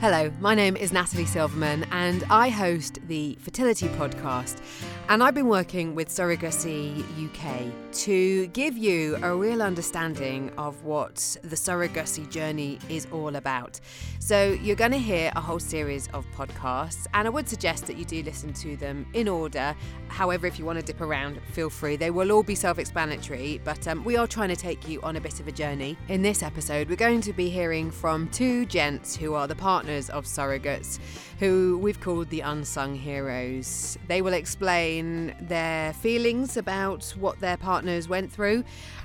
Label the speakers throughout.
Speaker 1: Hello, my name is Natalie Silverman and I host the Fertility Podcast, and I've been working with Surrogacy UK to give you a real understanding of what the surrogacy journey is all about. So you're going to hear a whole series of podcasts, and I would suggest that you do listen to them in order. However, if you want to dip around, feel free. They will all be self-explanatory, but we are trying to take you on a bit of a journey. In this episode, we're going to be hearing from two gents who are the partners of surrogates, who we've called the unsung heroes. They will explain their feelings about what their partners went through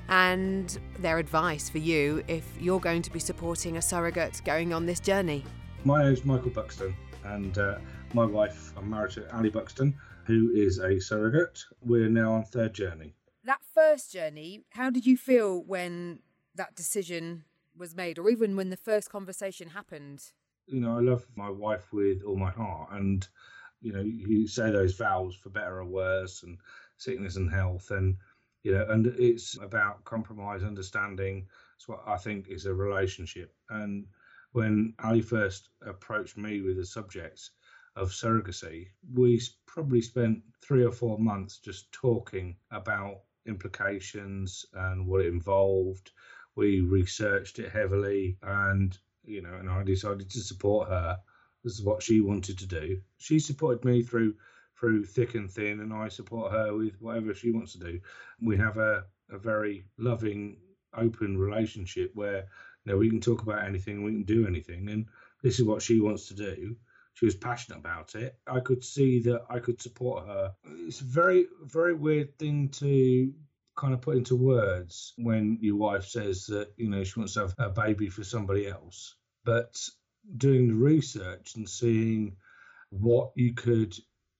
Speaker 1: and their advice for you if you're going to be supporting a surrogate going on this journey.
Speaker 2: My name's Michael Buxton, and my wife, I'm married to Ali Buxton, who is a surrogate. We're now on third journey.
Speaker 1: That first journey, how did you feel when that decision was made, or even when the first conversation happened?
Speaker 2: You know, I love my wife with all my heart, and you know, you say those vows for better or worse, and sickness and health, and you know, and it's about compromise, understanding. It's what I think is a relationship. And when Ali first approached me with the subject of surrogacy, we probably spent 3 or 4 months just talking about implications and what it involved. We researched it heavily, and you know, and I decided to support her. This is what she wanted to do. She supported me through thick and thin, and I support her with whatever she wants to do. We have a very loving, open relationship where, you know, we can talk about anything, we can do anything, and this is what she wants to do. She was passionate about it. I could see that I could support her. It's a very, very weird thing to kind of put into words when your wife says that, you know, she wants to have a baby for somebody else. But doing the research and seeing what you could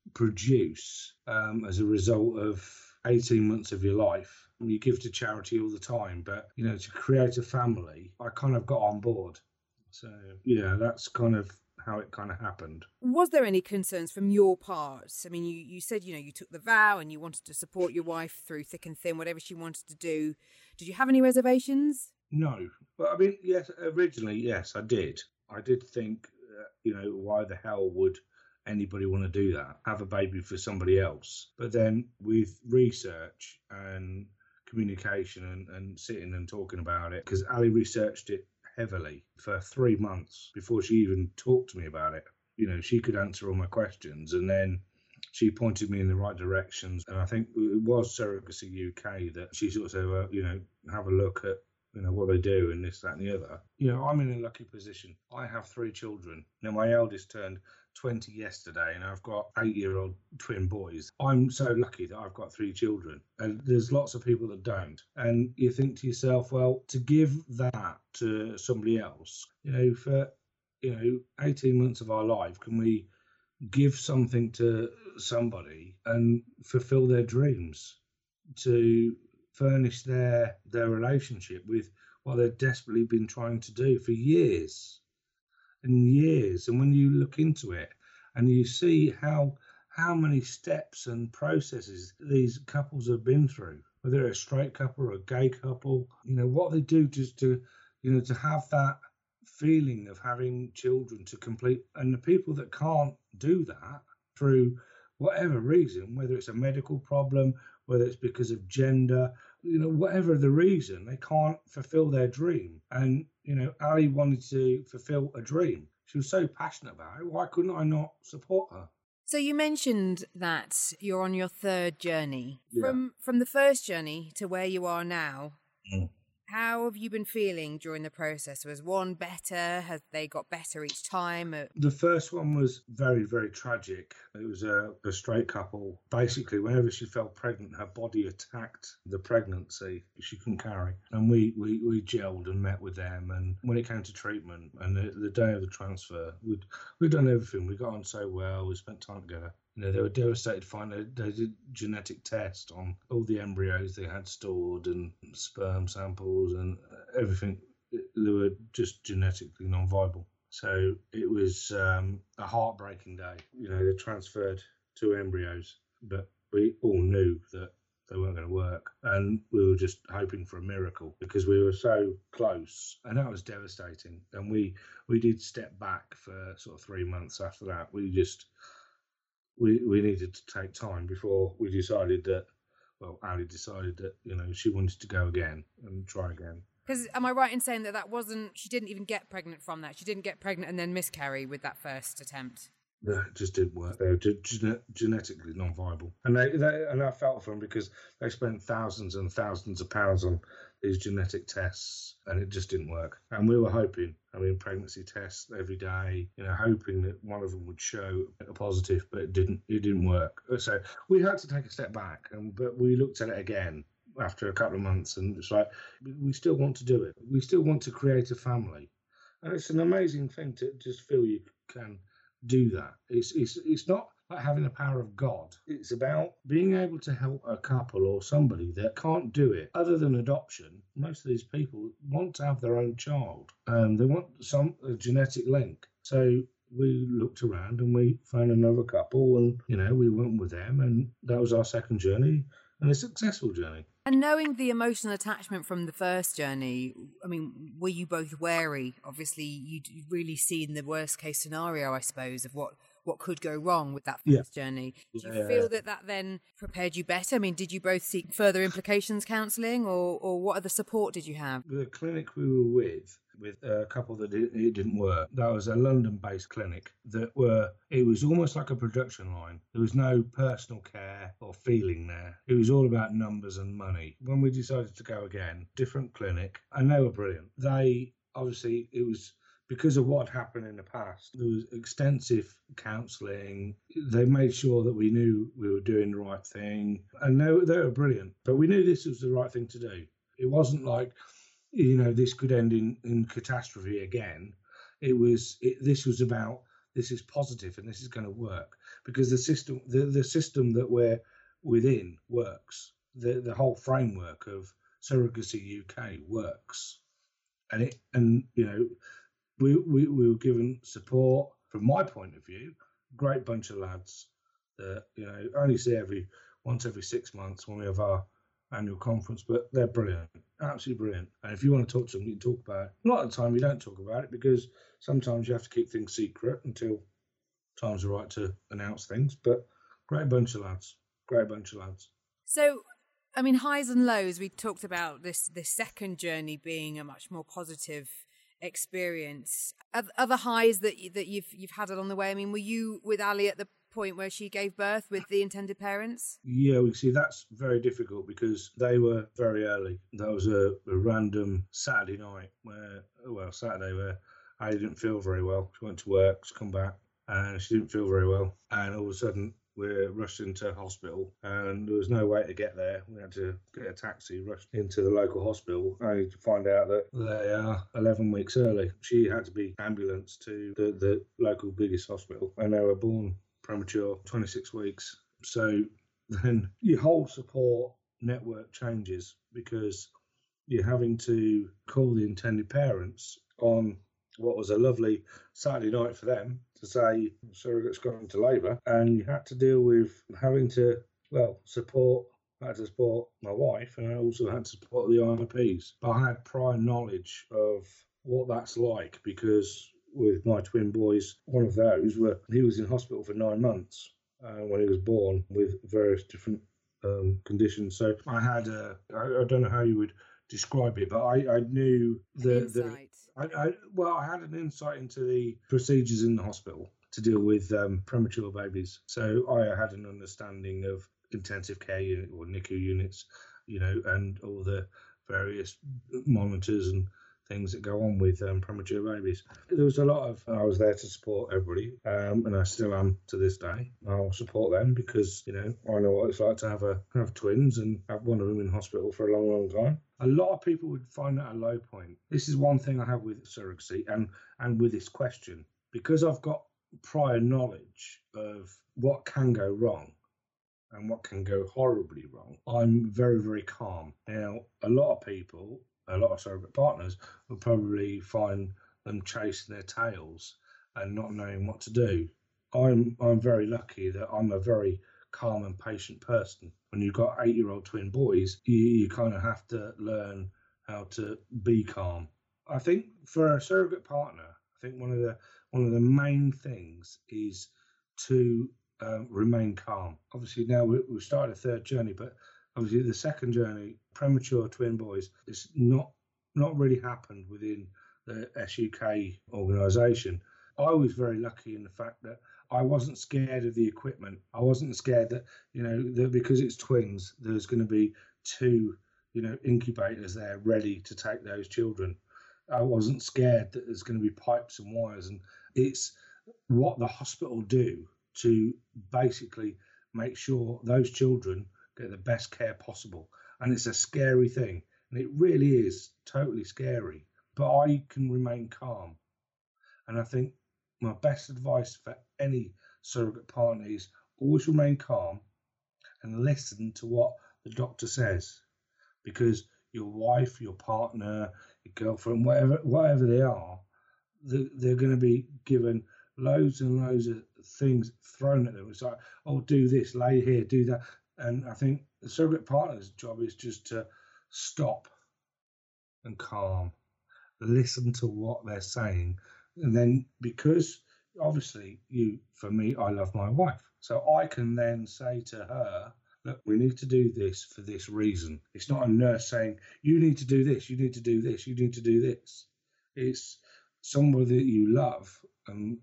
Speaker 2: produce as a result of 18 months of your life. You give to charity all the time, but, you know, to create a family, I kind of got on board. So, yeah, that's kind of how it kind of happened.
Speaker 1: Was there any concerns from your part? I mean, you said, you know, you took the vow and you wanted to support your wife through thick and thin, whatever she wanted to do. Did you have any reservations?
Speaker 2: No. But I mean, yes, originally, yes, I did. I did think, you know, why the hell would anybody want to do that? Have a baby for somebody else. But then with research and communication and sitting and talking about it, because Ali researched it heavily for 3 months before she even talked to me about it. You know, she could answer all my questions, and then she pointed me in the right directions. And I think it was Surrogacy UK that she sort of said, you know, have a look at, you know, what they do and this, that and the other. You know, I'm in a lucky position. I have 3 children. Now, my eldest turned 20 yesterday, and I've got 8-year-old twin boys. I'm so lucky that I've got 3 children, and there's lots of people that don't. And you think to yourself, well, to give that to somebody else, you know, for, you know, 18 months of our life, can we give something to somebody and fulfill their dreams, to furnish their relationship with what they've desperately been trying to do for years and years. And when you look into it and you see how many steps and processes these couples have been through, whether they're a straight couple or a gay couple, you know, what they do just to, you know, to have that feeling of having children to complete. And the people that can't do that through whatever reason, whether it's a medical problem, whether it's because of gender, you know, whatever the reason, they can't fulfill their dream. And, you know, Ali wanted to fulfill a dream. She was so passionate about it. Why couldn't I not support her?
Speaker 1: So you mentioned that you're on your third journey.
Speaker 2: Yeah.
Speaker 1: From the first journey to where you are now,
Speaker 2: Mm.
Speaker 1: How have you been feeling during the process? Was one better? Have they got better each time?
Speaker 2: The first one was very, very tragic. It was a straight couple. Basically, whenever she felt pregnant, her body attacked the pregnancy she couldn't carry. And we gelled and met with them. And when it came to treatment and the day of the transfer, we'd done everything. We got on so well. We spent time together. You know, they were devastated to find they did genetic test on all the embryos they had stored and sperm samples and everything. They were just genetically non-viable. So it was a heartbreaking day. You know, they transferred 2 embryos, but we all knew that they weren't going to work. And we were just hoping for a miracle because we were so close. And that was devastating. And we did step back for sort of 3 months after that. We needed to take time before we decided that, well, Ali decided that, she wanted to go again and try again.
Speaker 1: Because am I right in saying that she didn't even get pregnant from that? She didn't get pregnant and then miscarry with that first attempt?
Speaker 2: No, it just didn't work. They were genetically non-viable. And I felt for them because they spent thousands and thousands of pounds on these genetic tests and it just didn't work. And we were hoping, pregnancy tests every day, hoping that one of them would show a positive, but it didn't work. So we had to take a step back, but we looked at it again after a couple of months and it's like, we still want to do it. We still want to create a family. And it's an amazing thing to just feel you can do that. It's not like having the power of God. It's about being able to help a couple or somebody that can't do it other than adoption. Most of these people want to have their own child and they want a genetic link. So we looked around and we found another couple and, we went with them and that was our second journey and a successful journey.
Speaker 1: And knowing the emotional attachment from the first journey, were you both wary? Obviously, you'd really seen the worst case scenario, I suppose, of what could go wrong with that first journey. Do you feel that then prepared you better? Did you both seek further implications counselling or what other support did you have?
Speaker 2: The clinic we were with a couple that it didn't work. That was a London-based clinic it was almost like a production line. There was no personal care or feeling there. It was all about numbers and money. When we decided to go again, different clinic, and they were brilliant. It was because of what happened in the past. There was extensive counselling. They made sure that we knew we were doing the right thing, and they were brilliant. But we knew this was the right thing to do. It wasn't like, this could end in catastrophe again. This was about, this is positive and this is going to work because the system that we're within works. The whole framework of Surrogacy UK works, and we were given support. From my point of view, great bunch of lads that only see once every 6 months when we have our annual conference, but they're brilliant, absolutely brilliant. And if you want to talk to them, you can talk about it. A lot of the time you don't talk about it because sometimes you have to keep things secret until times are right to announce things, but great bunch of lads.
Speaker 1: So, highs and lows, we talked about this second journey being a much more positive experience. Other highs that you've had along the way, were you with Ali at the point where she gave birth with the intended parents?
Speaker 2: Yeah, we see that's very difficult because they were very early. That was a random Saturday night where I didn't feel very well. She went to work, she come back, and she didn't feel very well. And all of a sudden, we're rushed into hospital, and there was no way to get there. We had to get a taxi, rushed into the local hospital, only to find out that they are 11 weeks early. She had to be ambulanced to the local biggest hospital, and they were born premature, 26 weeks. So then your whole support network changes because you're having to call the intended parents on what was a lovely Saturday night for them to say surrogate's gone into labour, and you had to deal with having to support my wife, and I also had to support the IMPs. I had prior knowledge of what that's like because with my twin boys, one of those he was in hospital for 9 months when he was born with various different conditions. So I had I don't know how you would describe it, but I knew I had an insight into the procedures in the hospital to deal with premature babies. So I had an understanding of intensive care unit or NICU units, and all the various monitors and things that go on with premature babies. There was a lot of, I was there to support everybody, and I still am to this day. I'll support them because, I know what it's like to have twins and have one of them in hospital for a long, long time. A lot of people would find that a low point. This is one thing I have with surrogacy and with this question. Because I've got prior knowledge of what can go wrong and what can go horribly wrong, I'm very, very calm. Now, a lot of surrogate partners will probably find them chasing their tails and not knowing what to do. I'm very lucky that I'm a very calm and patient person. When you've got 8-year-old twin boys, you kind of have to learn how to be calm. I think for a surrogate partner, I think one of the main things is to remain calm. Obviously, now we've started a third journey, but obviously the second journey, premature twin boys, it's not really happened within the SUK organisation. I was very lucky in the fact that I wasn't scared of the equipment. I wasn't scared that, that because it's twins, there's going to be 2, incubators there ready to take those children. I wasn't scared that there's going to be pipes and wires. And it's what the hospital do to basically make sure those children get the best care possible. And it's a scary thing. And it really is totally scary. But I can remain calm. And I think my best advice for any surrogate partner is always remain calm and listen to what the doctor says. Because your wife, your partner, your girlfriend, whatever they are, they're going to be given loads and loads of things thrown at them. It's like, oh, do this, lay here, do that. And I think the surrogate partner's job is just to stop and calm, listen to what they're saying. And then, because obviously for me, I love my wife. So I can then say to her, look, we need to do this for this reason. It's not a nurse saying, you need to do this, you need to do this, you need to do this. It's somebody that you love and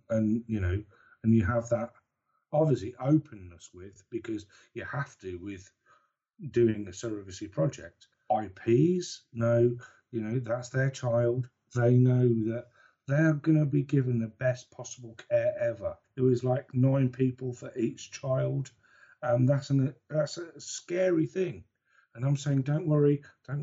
Speaker 2: you have that obviously openness with, because you have to with doing a surrogacy project. IPs know, that's their child. They know that they're going to be given the best possible care ever. It was like 9 people for each child. That's a scary thing. And I'm saying, don't worry.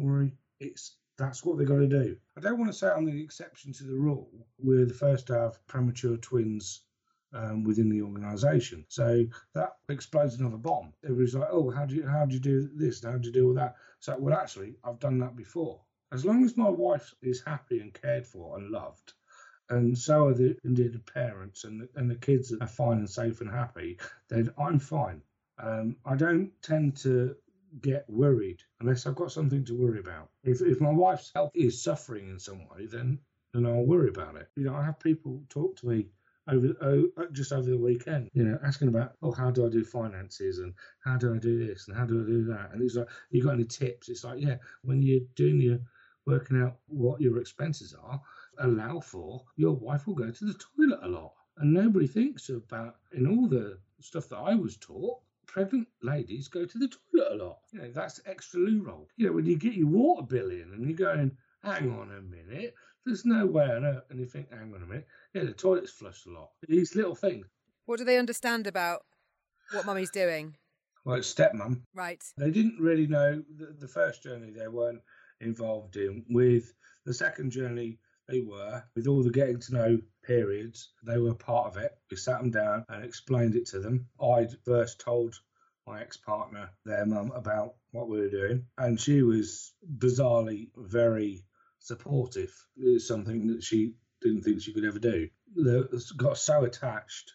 Speaker 2: That's what they've got to do. I don't want to say I'm the exception to the rule. We're the first to have premature twins within the organisation. So that explodes another bomb. It was like, oh, how do you do this? How do you deal with that? So, well, actually, I've done that before. As long as my wife is happy and cared for and loved, and so are indeed the parents, and the kids are fine and safe and happy, then I'm fine. I don't tend to get worried unless I've got something to worry about. If my wife's health is suffering in some way, then I'll worry about it. I have people talk to me just over the weekend, asking about, how do I do finances, and how do I do this, and how do I do that? And it's like, you got any tips? It's like, yeah, when you're working out what your expenses are, allow for your wife will go to the toilet a lot. And nobody thinks about, in all the stuff that I was taught, pregnant ladies go to the toilet a lot. That's extra loo roll. When you get your water bill in and you're going, hang on a minute, there's no way on earth, and you think, hang on a minute, the toilet's flushed a lot. These little things.
Speaker 1: What do they understand about what mummy's doing?
Speaker 2: Well, it's stepmum.
Speaker 1: Right.
Speaker 2: They didn't really know the first journey they weren't involved in. With the second journey, they were. With all the getting to know periods, they were part of it. We sat them down and explained it to them. I'd first told my ex-partner, their mum, about what we were doing, and she was bizarrely very supportive. It was something that she didn't think she could ever do. They got so attached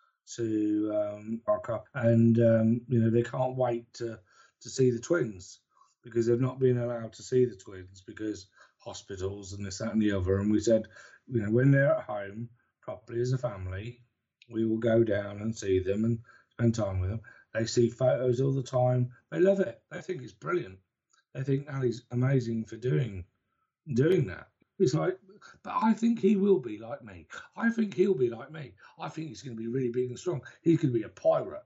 Speaker 2: to our couple, and they can't wait to see the twins, because they've not been allowed to see the twins because hospitals and this, that and the other. And we said, when they're at home properly as a family, we will go down and see them and spend time with them. They see photos all the time. They love it. They think it's brilliant. They think Ali's amazing for doing that. It's like, but I think he will be like me. I think he'll be like me. I think he's going to be really big and strong. He's going to be a pirate.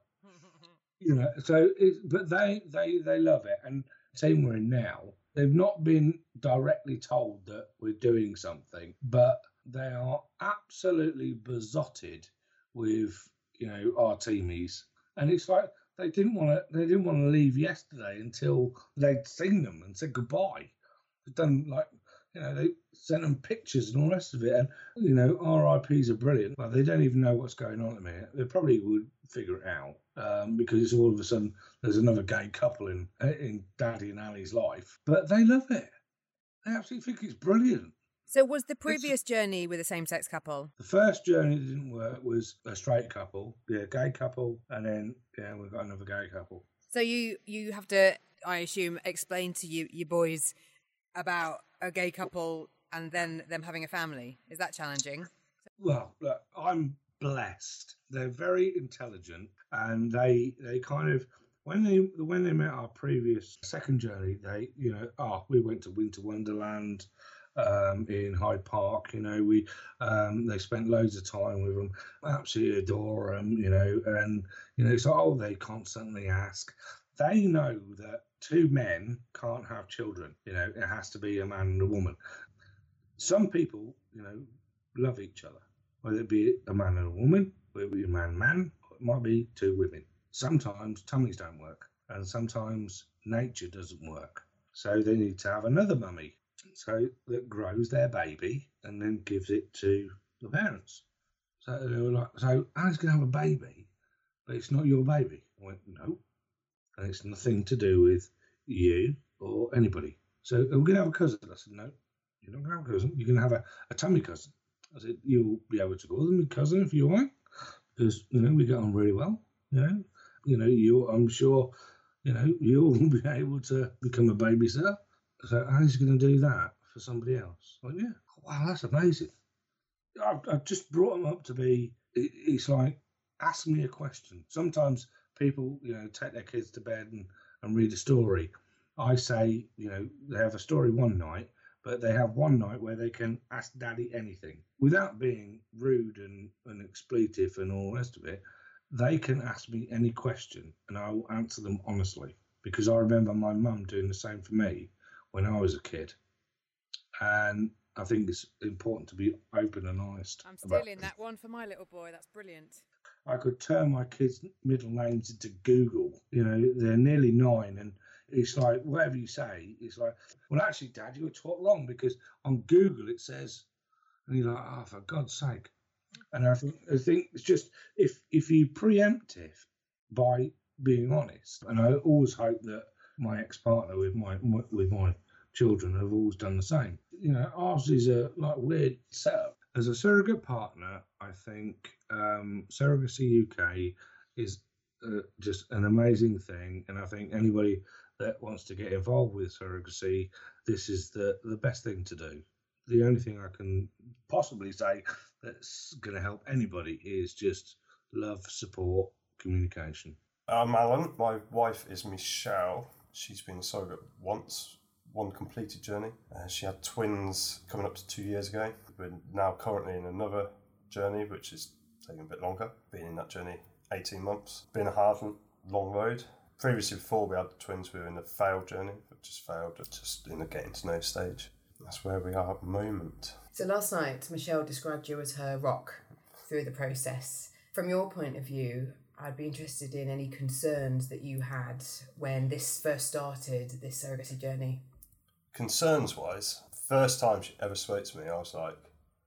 Speaker 2: So, but they love it. And the team we're in now, they've not been directly told that we're doing something, but they are absolutely besotted with, our teamies. And it's like they didn't want to leave yesterday until they'd seen them and said goodbye. They've done they sent them pictures and all the rest of it. And, RIPs are brilliant. Well, they don't even know what's going on at the minute. They probably would figure it out because it's all of a sudden there's another gay couple in Daddy and Ali's life. But they love it. They absolutely think it's brilliant.
Speaker 1: So was the previous journey with a same-sex couple?
Speaker 2: The first journey that didn't work was a straight couple, gay couple, and then we've got another gay couple.
Speaker 1: So you have to, I assume, explain to your boys about a gay couple and then them having a family. Is that challenging?
Speaker 2: Well, look, I'm blessed. They're very intelligent, and they kind of when they met our previous second journey, we went to Winter Wonderland. In Hyde Park, they spent loads of time with them. Absolutely adore them, so they constantly ask. They know that two men can't have children. It has to be a man and a woman. Some people, love each other, whether it be a man and a woman, whether it be a man, it might be two women. Sometimes tummies don't work, and sometimes nature doesn't work. So they need to have another mummy. So that grows their baby and then gives it to the parents. So they were like, so Ali's going to have a baby, but it's not your baby. I went, no. And it's nothing to do with you or anybody. So we're going to have a cousin. I said, no, you're not going to have a cousin. You're going to have a tummy cousin. I said, you'll be able to call them a cousin if you want, because, we get on really well. I'm sure, you'll be able to become a babysitter. So Ali's going to do that for somebody else. I went, yeah. Wow, that's amazing. I've just brought them up to be, it's like, ask me a question. Sometimes people, take their kids to bed and read a story. I say, they have a story one night, but they have one night where they can ask daddy anything without being rude and expletive and all the rest of it. They can ask me any question and I will answer them honestly, because I remember my mum doing the same for me when I was a kid. And I think it's important to be open and honest.
Speaker 1: I'm stealing that one for my little boy. That's brilliant.
Speaker 2: I could turn my kids' middle names into Google. They're nearly 9, and it's like, whatever you say, it's like, well, actually, Dad, you were taught wrong, because on Google it says, and you're like, oh, for God's sake. And I think it's just, if you preempt it by being honest, and I always hope that my ex-partner with my children have always done the same. Ours is a weird setup. As a surrogate partner, I think Surrogacy UK is just an amazing thing, and I think anybody that wants to get involved with surrogacy, this is the best thing to do. The only thing I can possibly say that's going to help anybody is just love, support, communication.
Speaker 3: I'm Alan. My wife is Michelle. She's been a surrogate once, one completed journey. She had twins coming up to 2 years ago. We're now currently in another journey, which is taking a bit longer. Been in that journey 18 months. Been a hard and long road. Previously, before we had twins, we were in a failed journey, but just failed, just in the getting to know stage. That's where we are at the moment.
Speaker 1: So last night, Michelle described you as her rock through the process. From your point of view, I'd be interested in any concerns that you had when this first started, this surrogacy journey.
Speaker 3: Concerns-wise, first time she ever spoke to me, I was like,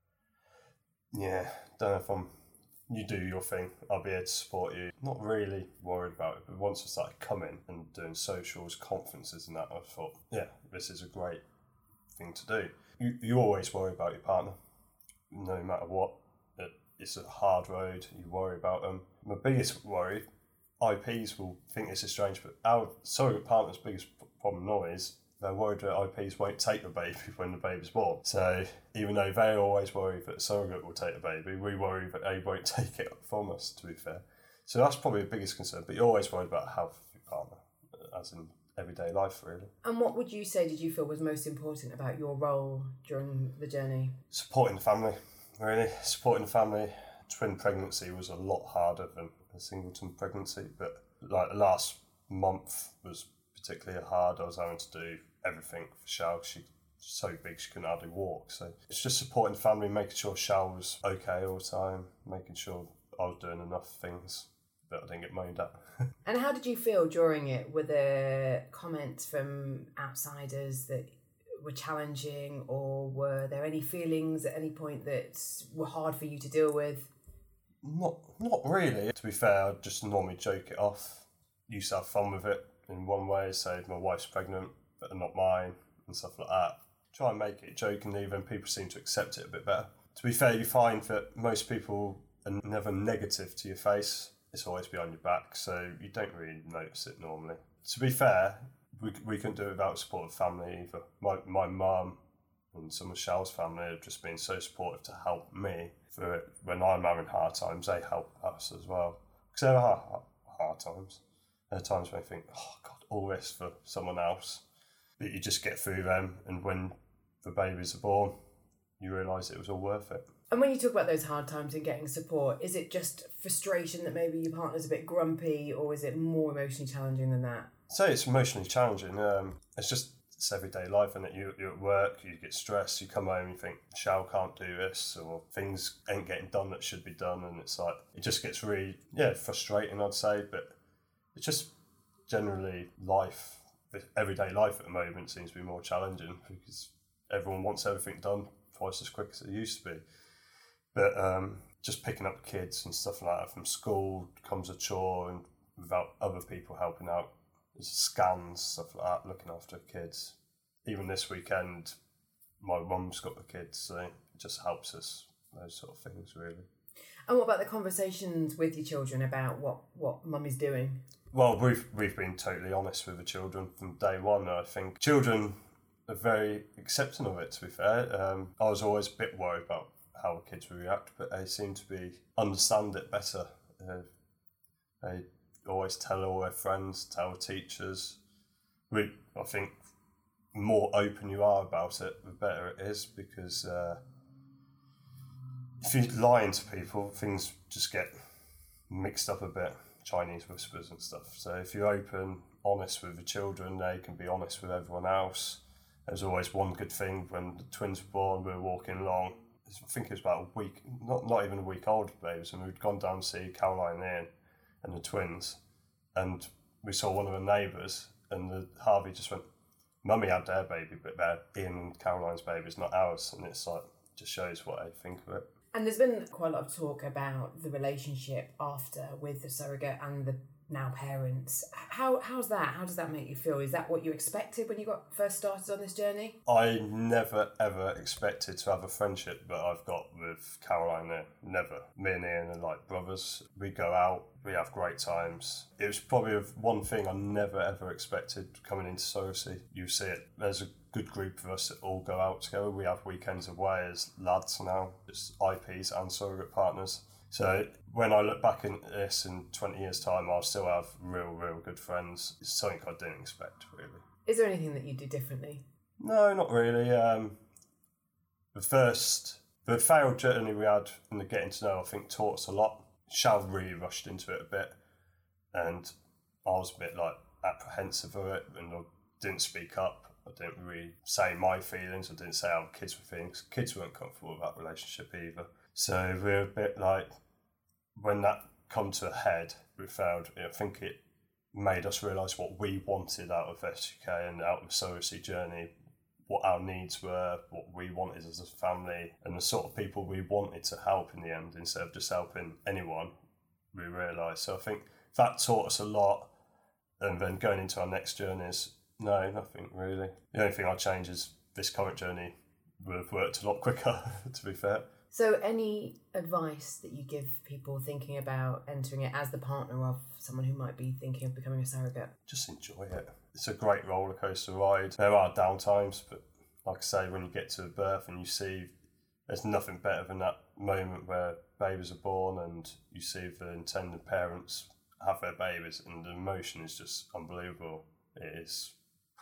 Speaker 3: yeah, don't know if you do your thing, I'll be here to support you. Not really worried about it, but once I started coming and doing socials, conferences and that, I thought, yeah, this is a great thing to do. You always worry about your partner, no matter what. It's a hard road, you worry about them. My biggest worry, IPs will think this is strange, but our surrogate partner's biggest problem now is they're worried that IPs won't take the baby when the baby's born. So even though they always worry that the surrogate will take the baby, we worry that they won't take it from us, to be fair. So that's probably the biggest concern, but you're always worried about the health of your partner, as in everyday life, really.
Speaker 1: And what would you say did you feel was most important about your role during the journey?
Speaker 3: Supporting the family, really. Supporting the family. Twin pregnancy was a lot harder than a singleton pregnancy, but like the last month was particularly hard. I was having to do everything for Shao. She's so big she couldn't hardly walk. So it's just supporting the family, making sure Shao was okay all the time, making sure I was doing enough things that I didn't get moaned at.
Speaker 1: And how did you feel during it? Were there comments from outsiders that were challenging, or were there any feelings at any point that were hard for you to deal with?
Speaker 3: Not really. To be fair, I just normally joke it off. Used to have fun with it in one way, say my wife's pregnant, but not mine, and stuff like that. try and make it jokingly, then people seem to accept it a bit better. To be fair, you find that most people are never negative to your face. It's always behind your back, so you don't really notice it normally. To be fair, we couldn't do it without support of family either. My mum and some of Shal's family have just been so supportive to help me through it. When I'm having hard times, they help us as well. Because there are hard times. There are times when I think, oh God, all this for someone else. But you just get through them, and when the babies are born, you realise it was all worth it.
Speaker 1: And when you talk about those hard times and getting support, is it just frustration that maybe your partner's a bit grumpy, or is it more emotionally challenging than that?
Speaker 3: So it's emotionally challenging. It's everyday life, and you're at work, you get stressed, you come home, you think, Shal can't do this, or things ain't getting done that should be done, and it's like, it just gets really, frustrating, I'd say, but it's just generally life. Everyday life at the moment seems to be more challenging because everyone wants everything done twice as quick as it used to be. But just picking up kids and stuff like that from school becomes a chore, and without other people helping out, there's scans, stuff like that, looking after kids. Even this weekend, my mum's got the kids, so it just helps us, those sort of things, really.
Speaker 1: And what about the conversations with your children about what mum is doing?
Speaker 3: Well, we've been totally honest with the children from day one. I think children are very accepting of it, to be fair. I was always a bit worried about how the kids would react, but they seem to understand it better. They always tell all their friends, tell teachers. I think the more open you are about it, the better it is, because if you lie to people, things just get mixed up a bit. Chinese whispers and stuff. So if you're open, honest with the children, they can be honest with everyone else. There's always one good thing. When the twins were born, we were walking along. I think it was about a week, not even a week old, babies, and we'd gone down to see Caroline Ian and the twins, and we saw one of the neighbours, and Harvey just went, Mummy had their baby, but they're Ian and Caroline's babies, not ours. And it's like, just shows what I think of it.
Speaker 1: And there's been quite a lot of talk about the relationship after with the surrogate and the now parents. How's that? How does that make you feel? Is that what you expected when you got first started on this journey?
Speaker 3: I never ever expected to have a friendship that I've got with Caroline there. Never. Me and Ian are like brothers. We go out, we have great times. It was probably one thing I never ever expected coming into surrogacy. You see it. There's a good group of us that all go out together. We have weekends away as lads now, just IPs and surrogate partners. So when I look back at this in 20 years' time, I'll still have real good friends. It's something I didn't expect, really.
Speaker 1: Is there anything that you do differently?
Speaker 3: No, not really. The failed journey we had in the getting to know, I think, taught us a lot. Shal really rushed into it a bit, and I was a bit like apprehensive of it, and I didn't speak up. I didn't really say my feelings. I didn't say how kids were feeling, because kids weren't comfortable with that relationship either. So we're a bit like, when that come to a head, we failed. I think it made us realise what we wanted out of SUK and out of the surrogacy journey, what our needs were, what we wanted as a family, and the sort of people we wanted to help in the end, instead of just helping anyone, we realised. So I think that taught us a lot. And then going into our next journeys, no, nothing really. The only thing I'd change is this current journey would have worked a lot quicker, to be fair.
Speaker 1: So any advice that you give people thinking about entering it as the partner of someone who might be thinking of becoming a surrogate?
Speaker 3: Just enjoy it. It's a great roller coaster ride. There are down times, but like I say, when you get to birth and you see, there's nothing better than that moment where babies are born and you see the intended parents have their babies, and the emotion is just unbelievable. It's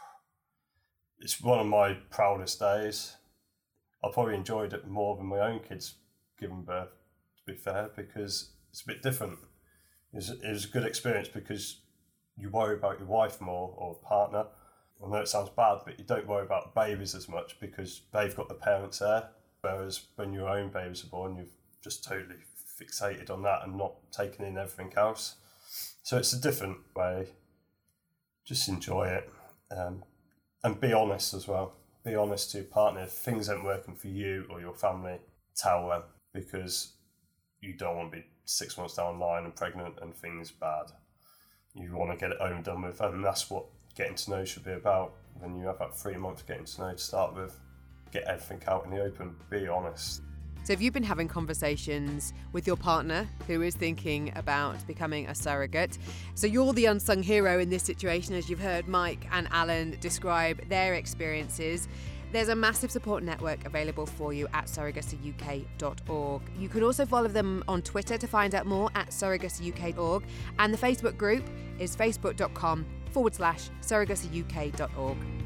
Speaker 3: one of my proudest days. I probably enjoyed it more than my own kids giving birth, to be fair, because it's a bit different. It was a good experience because you worry about your wife more, or partner. I know it sounds bad, but you don't worry about babies as much because they've got the parents there. Whereas when your own babies are born, you've just totally fixated on that and not taking in everything else. So it's a different way. Just enjoy it, and be honest as well. Be honest to your partner. If things aren't working for you or your family, tell them, because you don't want to be 6 months down the line and pregnant and things bad. You want to get it over and done with, and that's what getting to know should be about. When you have that 3 months getting to know to start with, get everything out in the open, be honest.
Speaker 1: So if you've been having conversations with your partner who is thinking about becoming a surrogate, so you're the unsung hero in this situation, as you've heard Mike and Alan describe their experiences, there's a massive support network available for you at surrogacyuk.org. You can also follow them on Twitter to find out more at surrogacyuk.org, and the Facebook group is facebook.com/surrogacyuk.org.